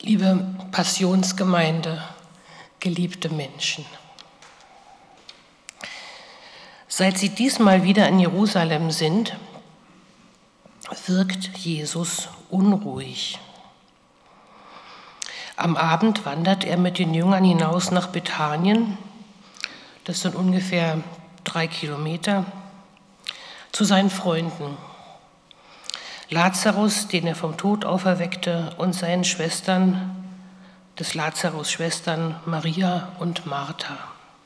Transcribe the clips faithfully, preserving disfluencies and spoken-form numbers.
Liebe Passionsgemeinde, geliebte Menschen. Seit Sie diesmal wieder in Jerusalem sind, wirkt Jesus unruhig. Am Abend wandert er mit den Jüngern hinaus nach Bethanien, das sind ungefähr drei Kilometer, zu seinen Freunden. Lazarus, den er vom Tod auferweckte, und seinen Schwestern, des Lazarus Schwestern Maria und Martha.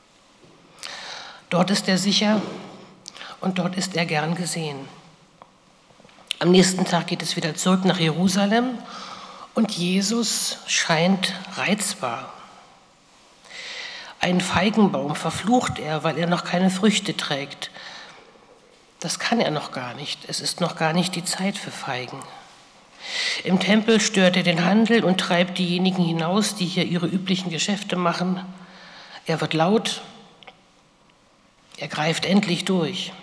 Dort ist er sicher und dort ist er gern gesehen. Am nächsten Tag geht es wieder zurück nach Jerusalem und Jesus scheint reizbar. Einen Feigenbaum verflucht er, weil er noch keine Früchte trägt. Das kann er noch gar nicht. Es ist noch gar nicht die Zeit für Feigen. Im Tempel stört er den Handel und treibt diejenigen hinaus, die hier ihre üblichen Geschäfte machen. Er wird laut. Er greift endlich durch.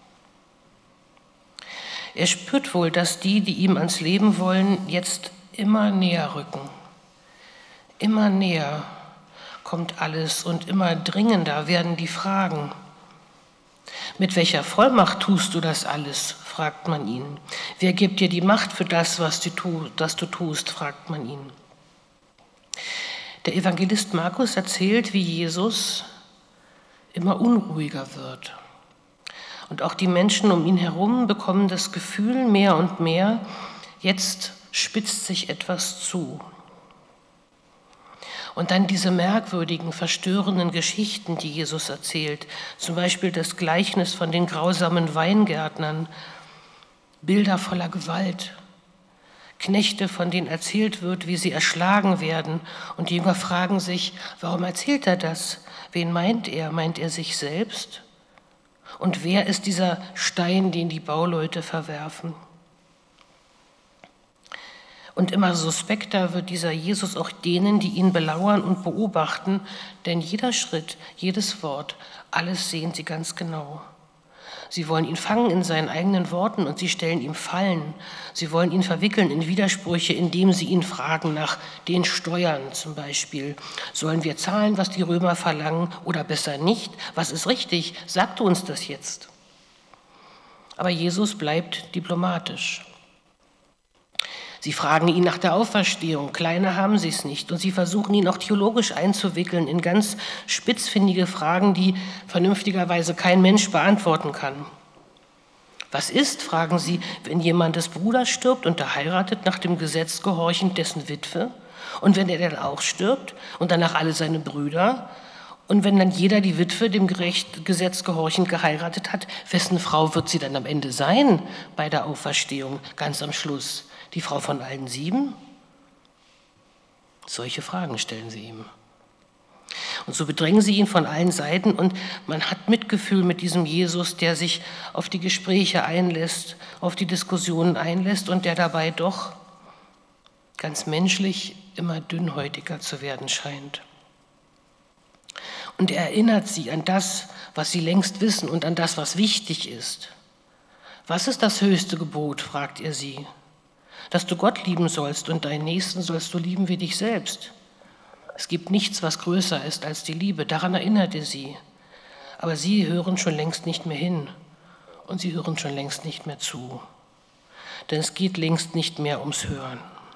Er spürt wohl, dass die, die ihm ans Leben wollen, jetzt immer näher rücken. Immer näher kommt alles und immer dringender werden die Fragen. Mit welcher Vollmacht tust du das alles, fragt man ihn. Wer gibt dir die Macht für das, was du, tu, das du tust, fragt man ihn. Der Evangelist Markus erzählt, wie Jesus immer unruhiger wird. Und auch die Menschen um ihn herum bekommen das Gefühl mehr und mehr, jetzt spitzt sich etwas zu. Und dann diese merkwürdigen, verstörenden Geschichten, die Jesus erzählt, zum Beispiel das Gleichnis von den grausamen Weingärtnern, Bilder voller Gewalt, Knechte, von denen erzählt wird, wie sie erschlagen werden. Und die Jünger fragen sich, warum erzählt er das? Wen meint er? Meint er sich selbst? Und wer ist dieser Stein, den die Bauleute verwerfen? Und immer suspekter wird dieser Jesus auch denen, die ihn belauern und beobachten, denn jeder Schritt, jedes Wort, alles sehen sie ganz genau. Sie wollen ihn fangen in seinen eigenen Worten und sie stellen ihm Fallen. Sie wollen ihn verwickeln in Widersprüche, indem sie ihn fragen nach den Steuern zum Beispiel. Sollen wir zahlen, was die Römer verlangen, oder besser nicht? Was ist richtig? Sag du uns das jetzt. Aber Jesus bleibt diplomatisch. Sie fragen ihn nach der Auferstehung, kleiner haben sie es nicht. Und sie versuchen ihn auch theologisch einzuwickeln in ganz spitzfindige Fragen, die vernünftigerweise kein Mensch beantworten kann. Was ist, fragen sie, wenn jemandes Bruder stirbt und er heiratet, nach dem Gesetz gehorchend dessen Witwe? Und wenn er dann auch stirbt und danach alle seine Brüder? Und wenn dann jeder die Witwe dem Gerecht, Gesetz gehorchend geheiratet hat, wessen Frau wird sie dann am Ende sein bei der Auferstehung, ganz am Schluss? Die Frau von allen sieben? Solche Fragen stellen sie ihm. Und so bedrängen sie ihn von allen Seiten und man hat Mitgefühl mit diesem Jesus, der sich auf die Gespräche einlässt, auf die Diskussionen einlässt und der dabei doch ganz menschlich immer dünnhäutiger zu werden scheint. Und er erinnert sie an das, was sie längst wissen und an das, was wichtig ist. Was ist das höchste Gebot, fragt er sie. Dass du Gott lieben sollst und deinen Nächsten sollst du lieben wie dich selbst. Es gibt nichts, was größer ist als die Liebe. Daran erinnert er sie. Aber sie hören schon längst nicht mehr hin und sie hören schon längst nicht mehr zu. Denn es geht längst nicht mehr ums Hören.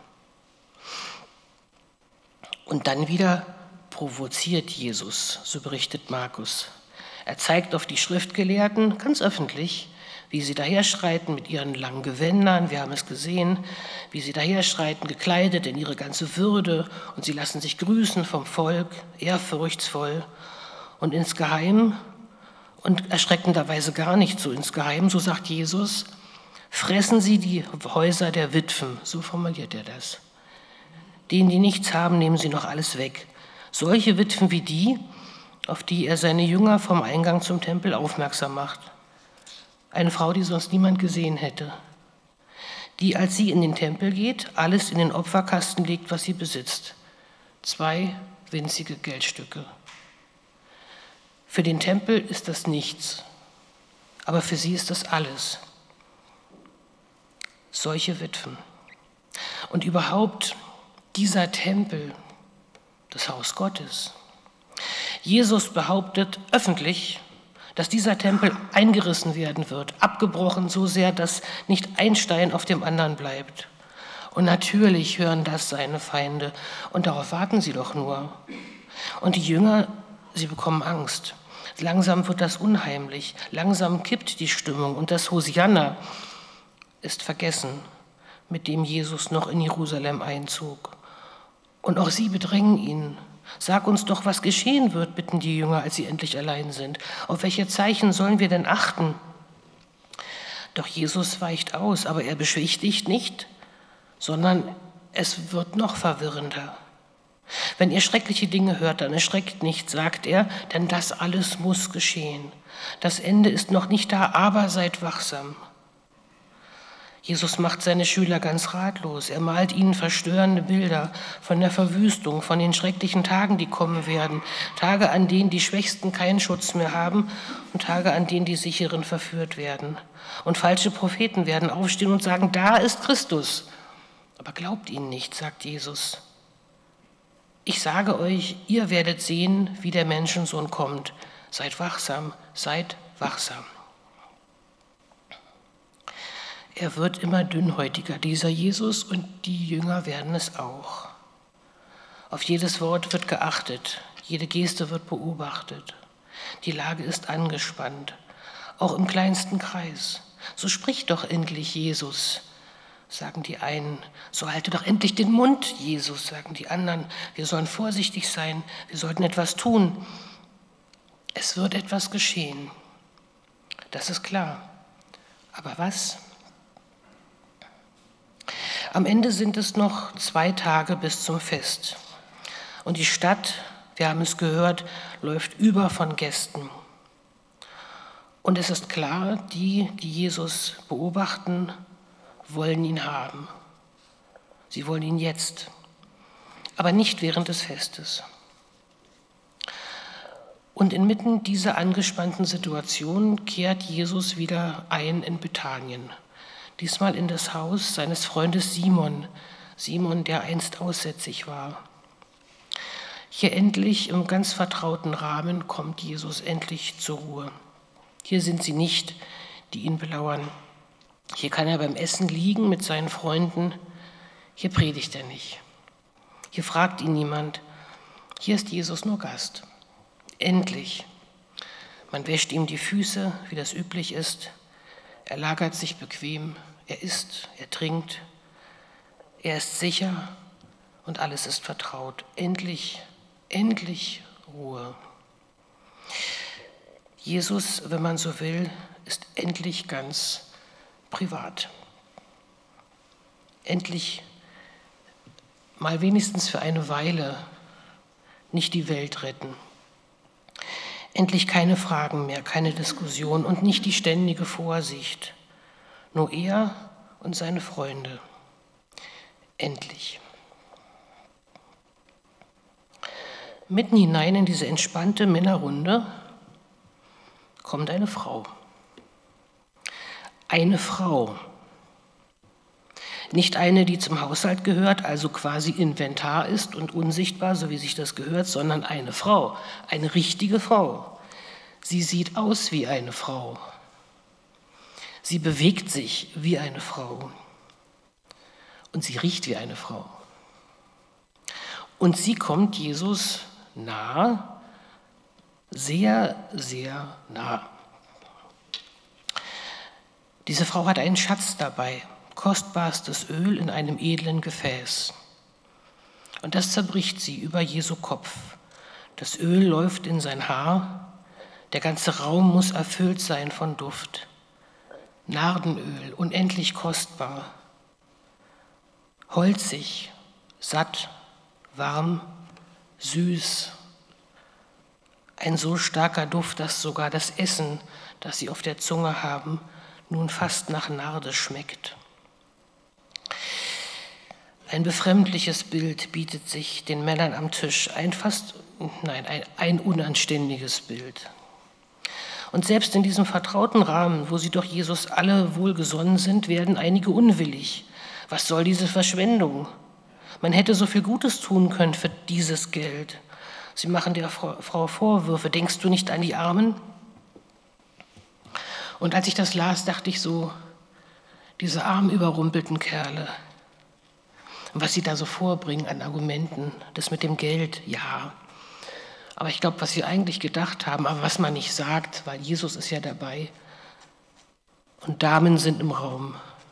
Und dann wieder provoziert Jesus, so berichtet Markus. Er zeigt auf die Schriftgelehrten ganz öffentlich, wie sie daherschreiten mit ihren langen Gewändern, wir haben es gesehen, wie sie daherschreiten, gekleidet in ihre ganze Würde und sie lassen sich grüßen vom Volk, ehrfurchtsvoll und insgeheim und erschreckenderweise gar nicht so insgeheim, so sagt Jesus, fressen sie die Häuser der Witwen, so formuliert er das. Denen, die nichts haben, nehmen sie noch alles weg. Solche Witwen wie die, auf die er seine Jünger vom Eingang zum Tempel aufmerksam macht. Eine Frau, die sonst niemand gesehen hätte, die, als sie in den Tempel geht, alles in den Opferkasten legt, was sie besitzt. Zwei winzige Geldstücke. Für den Tempel ist das nichts, aber für sie ist das alles. Solche Witwen. Und überhaupt dieser Tempel das Haus Gottes. Jesus behauptet öffentlich, dass dieser Tempel eingerissen werden wird, abgebrochen so sehr, dass nicht ein Stein auf dem anderen bleibt. Und natürlich hören das seine Feinde und darauf warten sie doch nur. Und die Jünger, sie bekommen Angst. Langsam wird das unheimlich, langsam kippt die Stimmung und das Hosianna ist vergessen, mit dem Jesus noch in Jerusalem einzog. Und auch sie bedrängen ihn. Sag uns doch, was geschehen wird, bitten die Jünger, als sie endlich allein sind. Auf welche Zeichen sollen wir denn achten? Doch Jesus weicht aus, aber er beschwichtigt nicht, sondern es wird noch verwirrender. Wenn ihr schreckliche Dinge hört, dann erschreckt nicht, sagt er, denn das alles muss geschehen. Das Ende ist noch nicht da, aber seid wachsam. Jesus macht seine Schüler ganz ratlos. Er malt ihnen verstörende Bilder von der Verwüstung, von den schrecklichen Tagen, die kommen werden. Tage, an denen die Schwächsten keinen Schutz mehr haben und Tage, an denen die Sicheren verführt werden. Und falsche Propheten werden aufstehen und sagen, da ist Christus. Aber glaubt ihnen nicht, sagt Jesus. Ich sage euch, ihr werdet sehen, wie der Menschensohn kommt. Seid wachsam, seid wachsam. Er wird immer dünnhäutiger, dieser Jesus, und die Jünger werden es auch. Auf jedes Wort wird geachtet, jede Geste wird beobachtet. Die Lage ist angespannt, auch im kleinsten Kreis. So sprich doch endlich, Jesus, sagen die einen. So halte doch endlich den Mund, Jesus, sagen die anderen. Wir sollen vorsichtig sein, wir sollten etwas tun. Es wird etwas geschehen, das ist klar. Aber was? Am Ende sind es noch zwei Tage bis zum Fest. Und die Stadt, wir haben es gehört, läuft über von Gästen. Und es ist klar, die, die Jesus beobachten, wollen ihn haben. Sie wollen ihn jetzt, aber nicht während des Festes. Und inmitten dieser angespannten Situation kehrt Jesus wieder ein in Bethanien. Diesmal in das Haus seines Freundes Simon, Simon, der einst aussätzig war. Hier endlich im ganz vertrauten Rahmen kommt Jesus endlich zur Ruhe. Hier sind sie nicht, die ihn belauern. Hier kann er beim Essen liegen mit seinen Freunden. Hier predigt er nicht. Hier fragt ihn niemand. Hier ist Jesus nur Gast. Endlich. Man wäscht ihm die Füße, wie das üblich ist. Er lagert sich bequem, er isst, er trinkt, er ist sicher und alles ist vertraut. Endlich, endlich Ruhe. Jesus, wenn man so will, ist endlich ganz privat. Endlich mal wenigstens für eine Weile nicht die Welt retten. Endlich keine Fragen mehr, keine Diskussion und nicht die ständige Vorsicht. Nur er und seine Freunde. Endlich. Mitten hinein in diese entspannte Männerrunde kommt eine Frau. Eine Frau. Nicht eine, die zum Haushalt gehört, also quasi Inventar ist und unsichtbar, so wie sich das gehört, sondern eine Frau, eine richtige Frau. Sie sieht aus wie eine Frau. Sie bewegt sich wie eine Frau. Und sie riecht wie eine Frau. Und sie kommt Jesus nah, sehr, sehr nah. Diese Frau hat einen Schatz dabei. Kostbarstes Öl in einem edlen Gefäß. Und das zerbricht sie über Jesu Kopf. Das Öl läuft in sein Haar. Der ganze Raum muss erfüllt sein von Duft. Nardenöl, unendlich kostbar. Holzig, satt, warm, süß. Ein so starker Duft, dass sogar das Essen, das sie auf der Zunge haben, nun fast nach Narde schmeckt. Ein befremdliches Bild bietet sich den Männern am Tisch, ein fast, nein, ein, ein unanständiges Bild. Und selbst in diesem vertrauten Rahmen, wo sie doch Jesus alle wohlgesonnen sind, werden einige unwillig. Was soll diese Verschwendung? Man hätte so viel Gutes tun können für dieses Geld. Sie machen der Frau Vorwürfe. Denkst du nicht an die Armen? Und als ich das las, dachte ich so, diese armen, überrumpelten Kerle, was sie da so vorbringen an Argumenten, das mit dem Geld, ja. Aber ich glaube, was sie eigentlich gedacht haben, aber was man nicht sagt, weil Jesus ist ja dabei und Damen sind im Raum.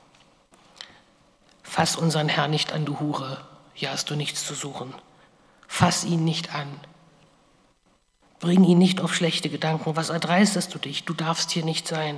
Fass unseren Herrn nicht an, du Hure, hier hast du nichts zu suchen. Fass ihn nicht an. Bring ihn nicht auf schlechte Gedanken. Was erdreistest du dich? Du darfst hier nicht sein.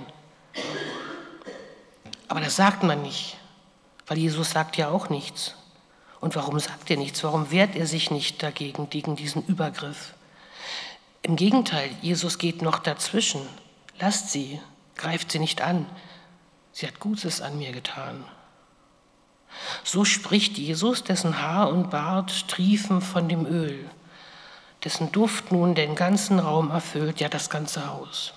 Aber das sagt man nicht, weil Jesus sagt ja auch nichts. Und warum sagt er nichts? Warum wehrt er sich nicht dagegen, gegen diesen Übergriff? Im Gegenteil, Jesus geht noch dazwischen. Lasst sie, greift sie nicht an. Sie hat Gutes an mir getan. So spricht Jesus, dessen Haar und Bart triefen von dem Öl, dessen Duft nun den ganzen Raum erfüllt, ja das ganze Haus.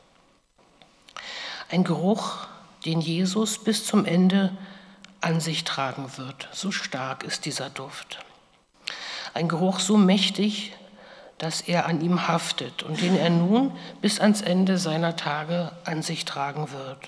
Ein Geruch, den Jesus bis zum Ende an sich tragen wird. So stark ist dieser Duft. Ein Geruch so mächtig, dass er an ihm haftet und den er nun bis ans Ende seiner Tage an sich tragen wird.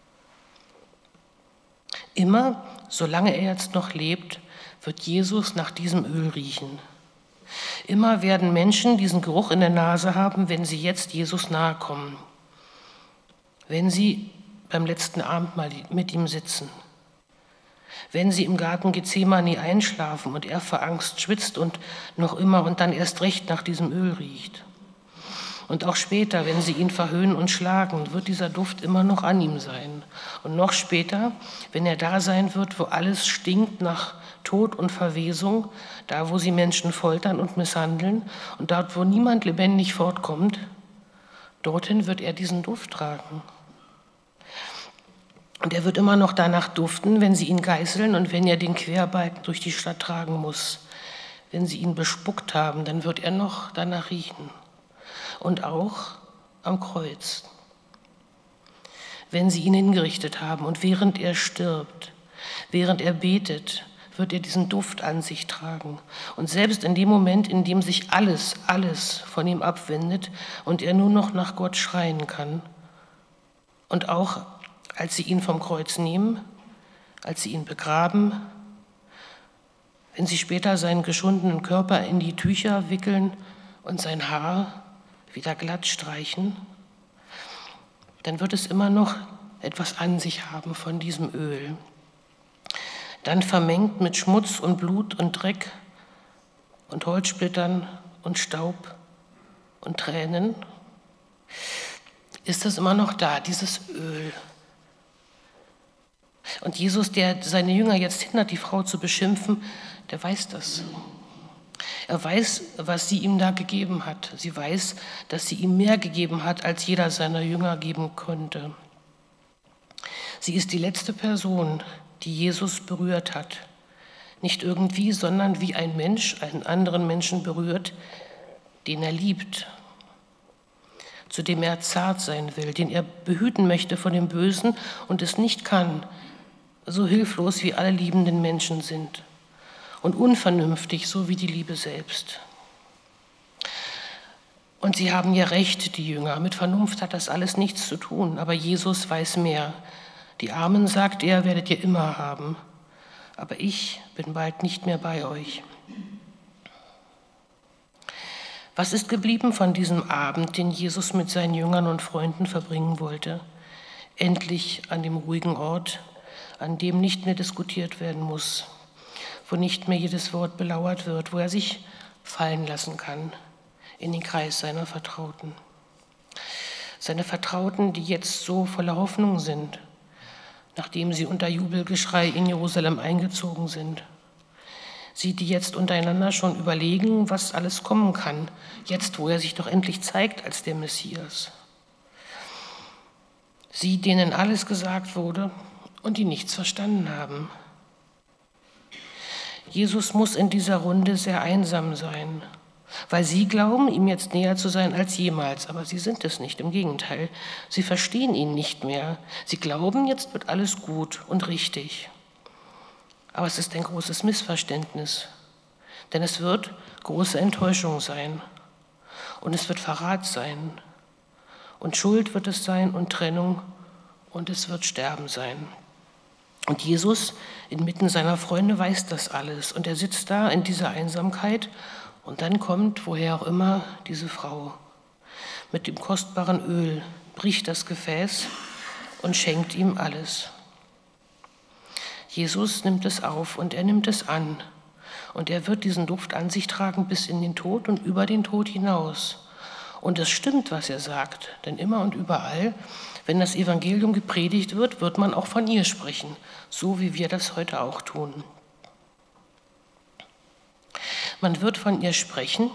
Immer, solange er jetzt noch lebt, wird Jesus nach diesem Öl riechen. Immer werden Menschen diesen Geruch in der Nase haben, wenn sie jetzt Jesus nahe kommen. Wenn sie beim letzten Abendmahl mit ihm sitzen. Wenn sie im Garten Gethsemane einschlafen und er vor Angst schwitzt und noch immer und dann erst recht nach diesem Öl riecht. Und auch später, wenn sie ihn verhöhnen und schlagen, wird dieser Duft immer noch an ihm sein. Und noch später, wenn er da sein wird, wo alles stinkt nach Tod und Verwesung, da wo sie Menschen foltern und misshandeln und dort, wo niemand lebendig fortkommt, dorthin wird er diesen Duft tragen. Und er wird immer noch danach duften, wenn sie ihn geißeln und wenn er den Querbalken durch die Stadt tragen muss. Wenn sie ihn bespuckt haben, dann wird er noch danach riechen. Und auch am Kreuz. Wenn sie ihn hingerichtet haben und während er stirbt, während er betet, wird er diesen Duft an sich tragen. Und selbst in dem Moment, in dem sich alles, alles von ihm abwendet und er nur noch nach Gott schreien kann, und auch als sie ihn vom Kreuz nehmen, als sie ihn begraben, wenn sie später seinen geschundenen Körper in die Tücher wickeln und sein Haar wieder glatt streichen, dann wird es immer noch etwas an sich haben von diesem Öl. Dann vermengt mit Schmutz und Blut und Dreck und Holzsplittern und Staub und Tränen, ist es immer noch da, dieses Öl. Und Jesus, der seine Jünger jetzt hindert, die Frau zu beschimpfen, der weiß das. Er weiß, was sie ihm da gegeben hat. Sie weiß, dass sie ihm mehr gegeben hat, als jeder seiner Jünger geben konnte. Sie ist die letzte Person, die Jesus berührt hat. Nicht irgendwie, sondern wie ein Mensch einen anderen Menschen berührt, den er liebt, zu dem er zart sein will, den er behüten möchte von dem Bösen und es nicht kann, so hilflos wie alle liebenden Menschen sind und unvernünftig, so wie die Liebe selbst. Und sie haben ja recht, die Jünger, mit Vernunft hat das alles nichts zu tun, aber Jesus weiß mehr. Die Armen, sagt er, werdet ihr immer haben, aber ich bin bald nicht mehr bei euch. Was ist geblieben von diesem Abend, den Jesus mit seinen Jüngern und Freunden verbringen wollte? Endlich an dem ruhigen Ort, an dem nicht mehr diskutiert werden muss, wo nicht mehr jedes Wort belauert wird, wo er sich fallen lassen kann in den Kreis seiner Vertrauten. Seine Vertrauten, die jetzt so voller Hoffnung sind, nachdem sie unter Jubelgeschrei in Jerusalem eingezogen sind. Sie, die jetzt untereinander schon überlegen, was alles kommen kann, jetzt, wo er sich doch endlich zeigt als der Messias. Sie, denen alles gesagt wurde und die nichts verstanden haben. Jesus muss in dieser Runde sehr einsam sein, weil sie glauben, ihm jetzt näher zu sein als jemals, aber sie sind es nicht, im Gegenteil. Sie verstehen ihn nicht mehr. Sie glauben, jetzt wird alles gut und richtig. Aber es ist ein großes Missverständnis, denn es wird große Enttäuschung sein und es wird Verrat sein und Schuld wird es sein und Trennung und es wird Sterben sein. Und Jesus inmitten seiner Freunde weiß das alles und er sitzt da in dieser Einsamkeit und dann kommt, woher auch immer, diese Frau mit dem kostbaren Öl, bricht das Gefäß und schenkt ihm alles. Jesus nimmt es auf und er nimmt es an und er wird diesen Duft an sich tragen bis in den Tod und über den Tod hinaus. Und es stimmt, was er sagt, denn immer und überall, wenn das Evangelium gepredigt wird, wird man auch von ihr sprechen, so wie wir das heute auch tun. Man wird von ihr sprechen,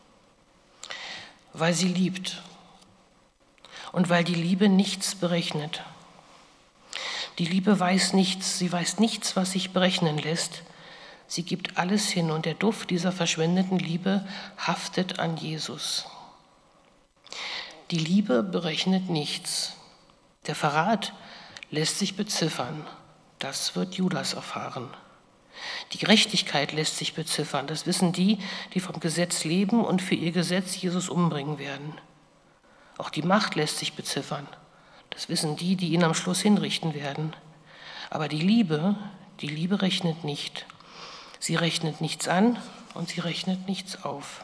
weil sie liebt und weil die Liebe nichts berechnet. Die Liebe weiß nichts, sie weiß nichts, was sich berechnen lässt. Sie gibt alles hin und der Duft dieser verschwendeten Liebe haftet an Jesus. Die Liebe berechnet nichts. Der Verrat lässt sich beziffern. Das wird Judas erfahren. Die Gerechtigkeit lässt sich beziffern. Das wissen die, die vom Gesetz leben und für ihr Gesetz Jesus umbringen werden. Auch die Macht lässt sich beziffern. Das wissen die, die ihn am Schluss hinrichten werden. Aber die Liebe, die Liebe rechnet nicht. Sie rechnet nichts an und sie rechnet nichts auf.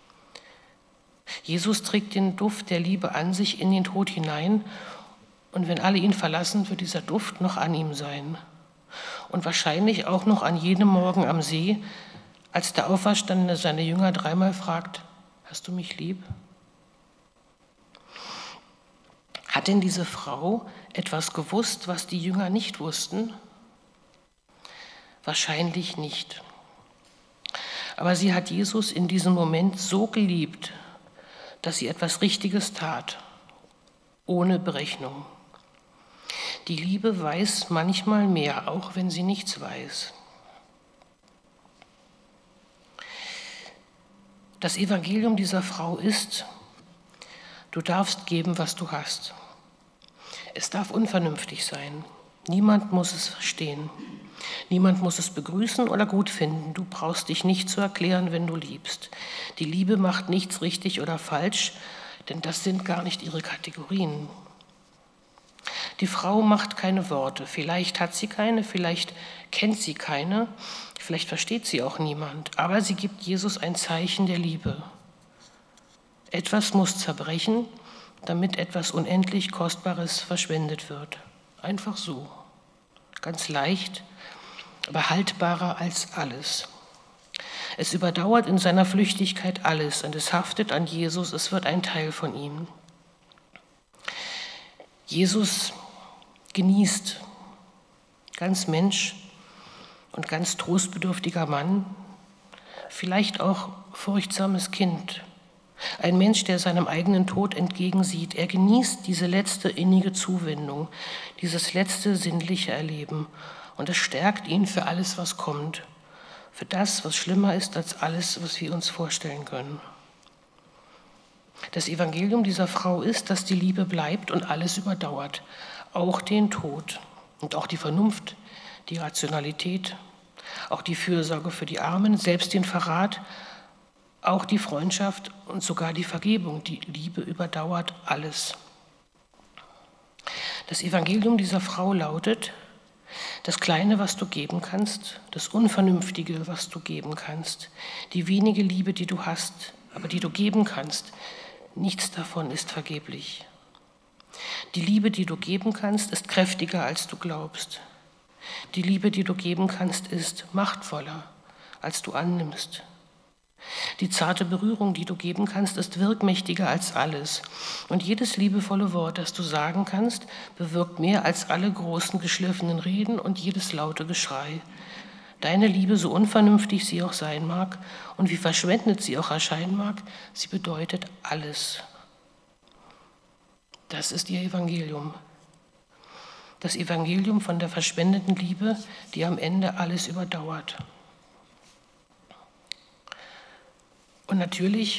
Jesus trägt den Duft der Liebe an sich in den Tod hinein und wenn alle ihn verlassen, wird dieser Duft noch an ihm sein. Und wahrscheinlich auch noch an jenem Morgen am See, als der Auferstandene seine Jünger dreimal fragt, hast du mich lieb? Hat denn diese Frau etwas gewusst, was die Jünger nicht wussten? Wahrscheinlich nicht. Aber sie hat Jesus in diesem Moment so geliebt, dass sie etwas Richtiges tat, ohne Berechnung. Die Liebe weiß manchmal mehr, auch wenn sie nichts weiß. Das Evangelium dieser Frau ist, du darfst geben, was du hast. Es darf unvernünftig sein. Niemand muss es verstehen. Niemand muss es begrüßen oder gut finden. Du brauchst dich nicht zu erklären, wenn du liebst. Die Liebe macht nichts richtig oder falsch, denn das sind gar nicht ihre Kategorien. Die Frau macht keine Worte. Vielleicht hat sie keine, vielleicht kennt sie keine, vielleicht versteht sie auch niemand. Aber sie gibt Jesus ein Zeichen der Liebe. Etwas muss zerbrechen, damit etwas unendlich Kostbares verschwendet wird. Einfach so. Ganz leicht, aber haltbarer als alles. Es überdauert in seiner Flüchtigkeit alles und es haftet an Jesus, es wird ein Teil von ihm. Jesus genießt, ganz Mensch und ganz trostbedürftiger Mann, vielleicht auch furchtsames Kind, ein Mensch, der seinem eigenen Tod entgegensieht. Er genießt diese letzte innige Zuwendung, dieses letzte sinnliche Erleben und es stärkt ihn für alles, was kommt, für das, was schlimmer ist als alles, was wir uns vorstellen können. Das Evangelium dieser Frau ist, dass die Liebe bleibt und alles überdauert, auch den Tod und auch die Vernunft, die Rationalität, auch die Fürsorge für die Armen, selbst den Verrat, auch die Freundschaft und sogar die Vergebung. Die Liebe überdauert alles. Das Evangelium dieser Frau lautet, das Kleine, was du geben kannst, das Unvernünftige, was du geben kannst, die wenige Liebe, die du hast, aber die du geben kannst, nichts davon ist vergeblich. Die Liebe, die du geben kannst, ist kräftiger, als du glaubst. Die Liebe, die du geben kannst, ist machtvoller, als du annimmst. Die zarte Berührung, die du geben kannst, ist wirkmächtiger als alles. Und jedes liebevolle Wort, das du sagen kannst, bewirkt mehr als alle großen geschliffenen Reden und jedes laute Geschrei. Deine Liebe, so unvernünftig sie auch sein mag und wie verschwendet sie auch erscheinen mag, sie bedeutet alles. Das ist ihr Evangelium. Das Evangelium von der verschwendeten Liebe, die am Ende alles überdauert. Und natürlich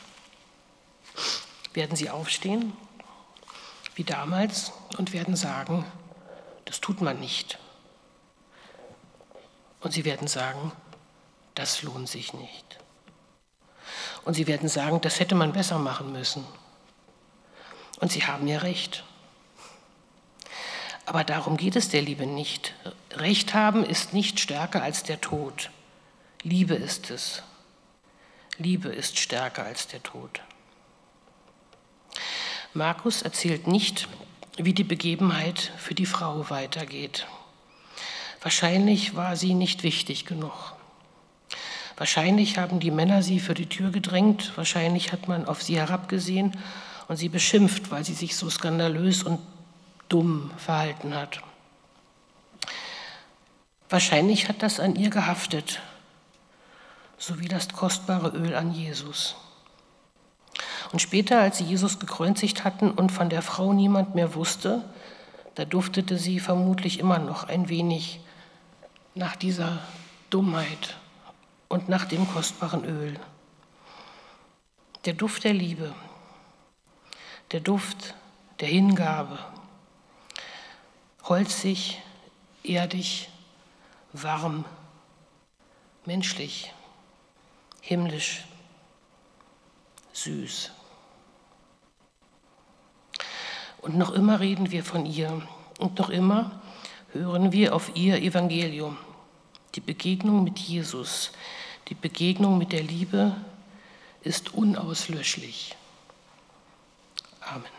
werden sie aufstehen, wie damals, und werden sagen, das tut man nicht. Und sie werden sagen, das lohnt sich nicht. Und sie werden sagen, das hätte man besser machen müssen. Und sie haben ja recht. Aber darum geht es der Liebe nicht. Recht haben ist nicht stärker als der Tod. Liebe ist es. Liebe ist stärker als der Tod. Markus erzählt nicht, wie die Begebenheit für die Frau weitergeht. Wahrscheinlich war sie nicht wichtig genug. Wahrscheinlich haben die Männer sie für die Tür gedrängt. Wahrscheinlich hat man auf sie herabgesehen und sie beschimpft, weil sie sich so skandalös und dumm verhalten hat. Wahrscheinlich hat das an ihr gehaftet, so wie das kostbare Öl an Jesus. Und später, als sie Jesus gekreuzigt hatten und von der Frau niemand mehr wusste, da duftete sie vermutlich immer noch ein wenig nach dieser Dummheit und nach dem kostbaren Öl. Der Duft der Liebe, der Duft der Hingabe, holzig, erdig, warm, menschlich, himmlisch, süß. Und noch immer reden wir von ihr und noch immer hören wir auf ihr Evangelium. Die Begegnung mit Jesus, die Begegnung mit der Liebe ist unauslöschlich. Amen.